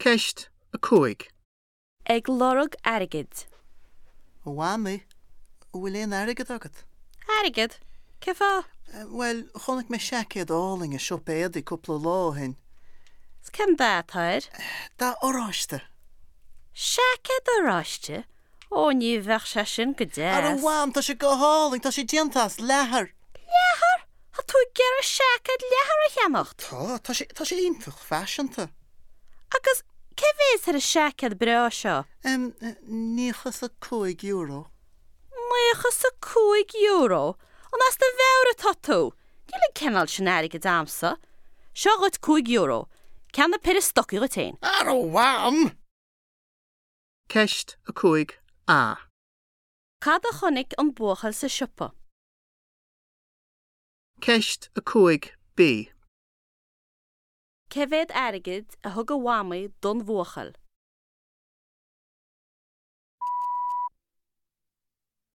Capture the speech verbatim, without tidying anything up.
Ceist a cúig. Ag lorug arigid. Whammy, bhfuil éon airgid agat? Arigid? Cefa? Uh, well, chonig me seaciad áling a siopéad i cúpla láhain. Scan da, tair? Da oráiste. Siacad aráiste? Ó, ní bheach se sin go Ar an deas. bham, tá sé go háling, tá sé diantas lethar. Lehar? Ha tú ger a siacad lehar a cheamacht? Tá, tá sé, tá sé intach fashionta. Agus, ce bhés ar a siacad breo seo? Um, níchas a cúig euro. Muochas a cúig euro? An as da bheir a tatú. Díl cenal sin arigid amsa. Seo gait cúig euro. Cean na pyr stoci go tain. Ar an bham! Ceist a cúig A. Cad a chonig an buachal sa siopa. Ceist a cúig B. Cefyd arigid a thug a wamau don buachal.